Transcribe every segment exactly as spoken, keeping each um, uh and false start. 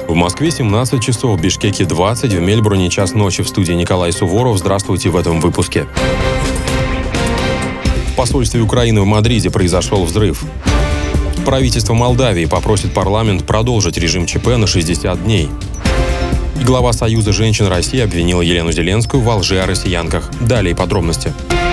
В Москве семнадцать часов, в Бишкеке двадцать, в Мельбурне час ночи. В студии Николай Суворов. Здравствуйте в этом выпуске. В посольстве Украины в Мадриде произошел взрыв. Правительство Молдавии попросит парламент продолжить режим ЧП на шестьдесят дней. И глава Союза женщин России обвинила Елену Зеленскую во лжи о россиянках. Далее подробности.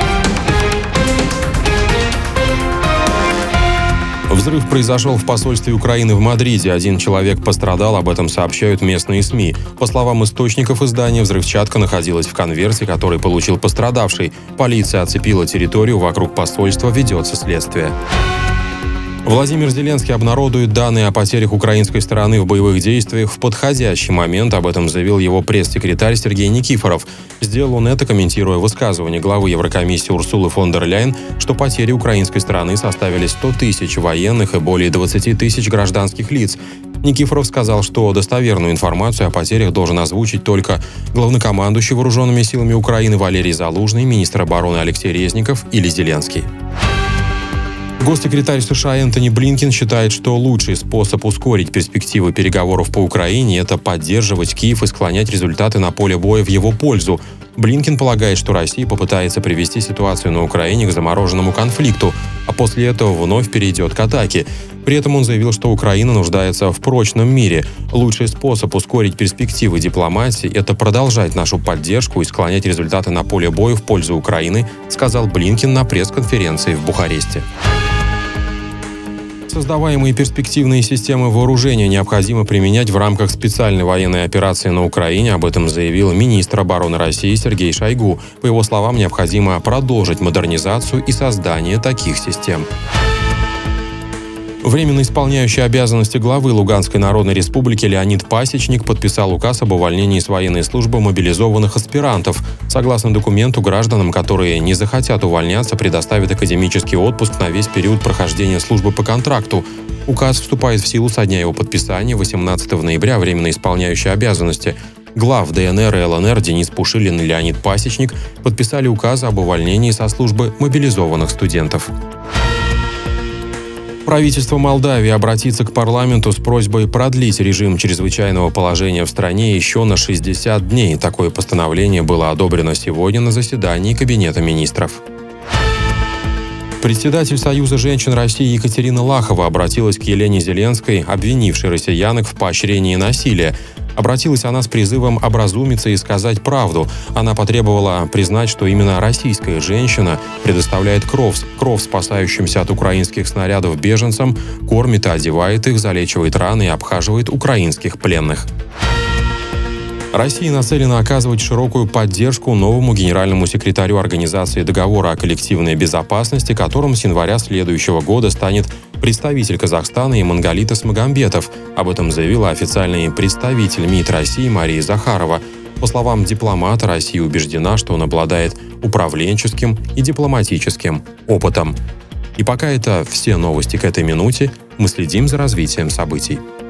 Взрыв произошел в посольстве Украины в Мадриде. Один человек пострадал, об этом сообщают местные СМИ. По словам источников издания, взрывчатка находилась в конверте, который получил пострадавший. Полиция оцепила территорию вокруг посольства, ведется следствие. Владимир Зеленский обнародует данные о потерях украинской стороны в боевых действиях в подходящий момент. Об этом заявил его пресс-секретарь Сергей Никифоров. Сделал он это, комментируя высказывание главы Еврокомиссии Урсулы фон дер Ляйен, что потери украинской стороны составили сто тысяч военных и более двадцать тысяч гражданских лиц. Никифоров сказал, что достоверную информацию о потерях должен озвучить только главнокомандующий вооруженными силами Украины Валерий Залужный, министр обороны Алексей Резников или Зеленский. Госсекретарь США Энтони Блинкен считает, что лучший способ ускорить перспективы переговоров по Украине – это поддерживать Киев и склонять результаты на поле боя в его пользу. Блинкен полагает, что Россия попытается привести ситуацию на Украине к замороженному конфликту, а после этого вновь перейдет к атаке. При этом он заявил, что Украина нуждается в прочном мире. Лучший способ ускорить перспективы дипломатии – это продолжать нашу поддержку и склонять результаты на поле боя в пользу Украины, сказал Блинкен на пресс-конференции в Бухаресте. Создаваемые перспективные системы вооружения необходимо применять в рамках специальной военной операции на Украине. Об этом заявил министр обороны России Сергей Шойгу. По его словам, необходимо продолжить модернизацию и создание таких систем. Временно исполняющий обязанности главы Луганской Народной Республики Леонид Пасечник подписал указ об увольнении с военной службы мобилизованных аспирантов. Согласно документу, гражданам, которые не захотят увольняться, предоставят академический отпуск на весь период прохождения службы по контракту. Указ вступает в силу со дня его подписания, восемнадцатого ноября, временно исполняющий обязанности. Глав ДНР и ЛНР Денис Пушилин и Леонид Пасечник подписали указ об увольнении со службы мобилизованных студентов. Правительство Молдавии обратится к парламенту с просьбой продлить режим чрезвычайного положения в стране еще на шестьдесят дней. Такое постановление было одобрено сегодня на заседании Кабинета министров. Председатель Союза женщин России Екатерина Лахова обратилась к Елене Зеленской, обвинившей россиянок в поощрении насилия. Обратилась она с призывом образумиться и сказать правду. Она потребовала признать, что именно российская женщина предоставляет кров, кров спасающимся от украинских снарядов беженцам, кормит и одевает их, залечивает раны и обхаживает украинских пленных. Россия нацелена оказывать широкую поддержку новому генеральному секретарю Организации договора о коллективной безопасности, которым с января следующего года станет представитель Казахстана Имангалитас Магомбетов. Об этом заявила официальный представитель МИД России Мария Захарова. По словам дипломата, Россия убеждена, что он обладает управленческим и дипломатическим опытом. И пока это все новости к этой минуте, мы следим за развитием событий.